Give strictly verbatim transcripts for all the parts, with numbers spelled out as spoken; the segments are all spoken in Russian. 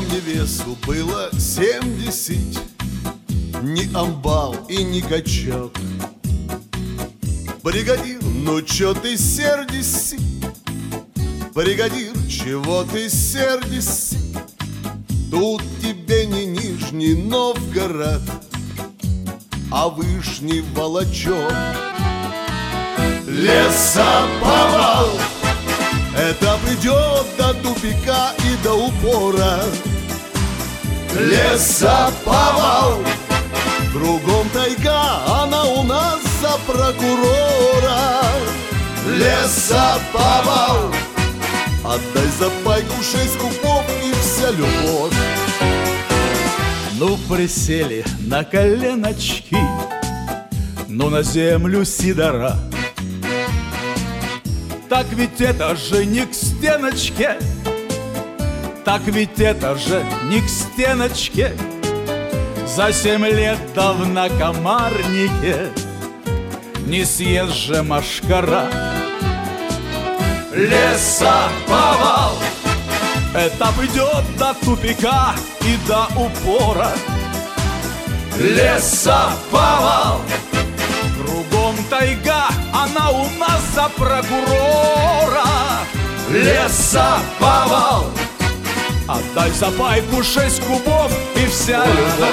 невесу было семьдесят, ни амбал и ни качок. Бригадир, ну чё ты сердишься? Бригадир, чего ты сердишься? Тут тебе не Нижний Новгород, а Вышний Волочок. Лесоповал, это придет до тупика и до упора. Лесоповал, кругом тайга, она у нас за прокурора. Лесоповал, отдай за пайку шесть кубов и вся любовь. Ну, присели на коленочки, ну, на землю сидора. Так ведь это же не к стеночке, так ведь это же не к стеночке. За семь лет да в накомарнике не съест же машкара. Лесоповал, этап идет до тупика и до упора. Лесоповал, кругом тайга, она у нас за прокурора. Лесоповал, отдай за пайку шесть кубов и вся любовь.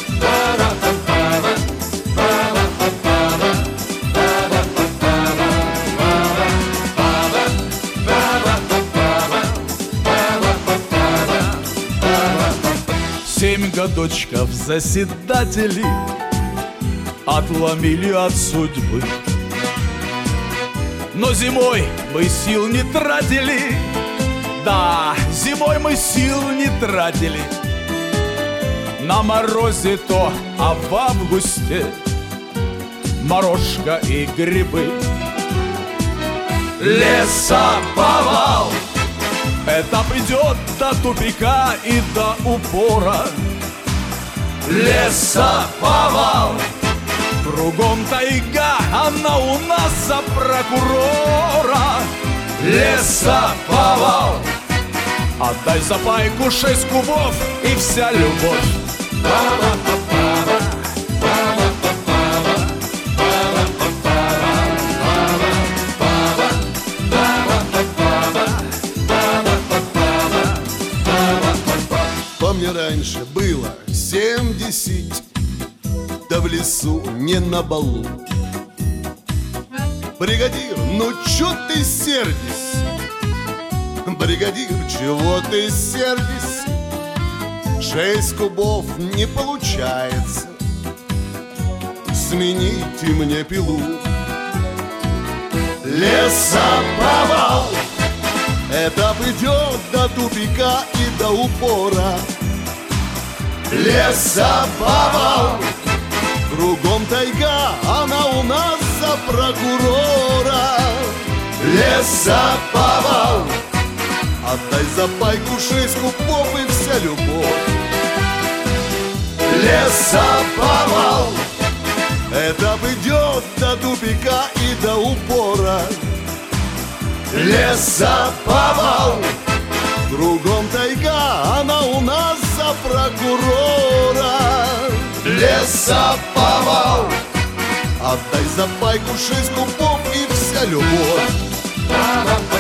Семь годочков заседатели отломили от судьбы, но зимой мы сил не тратили. Да, зимой мы сил не тратили. На морозе то, а в августе морожка и грибы. Лесоповал, этап идет до тупика и до упора. Лесоповал, кругом тайга, она у нас за прокурора. Лесоповал, отдай за пайку шесть кубов и вся любовь. Помню, раньше было семьдесят, да в лесу не на балу. Бригадир, ну чё ты сердишься? Бригадир, чего ты сердишься? Шесть кубов не получается, смените мне пилу. Лесоповал, этап идет до тупика и до упора. Лесоповал, кругом тайга, она у нас за прокурора. Лесоповал, отдай за пайку шесть кубов и вся любовь. Лесоповал, этап идет до тупика и до упора. Лесоповал, кругом тайга, она у нас за прокурора. Лесоповал, отдай за пайку шесть кубов и вся любовь.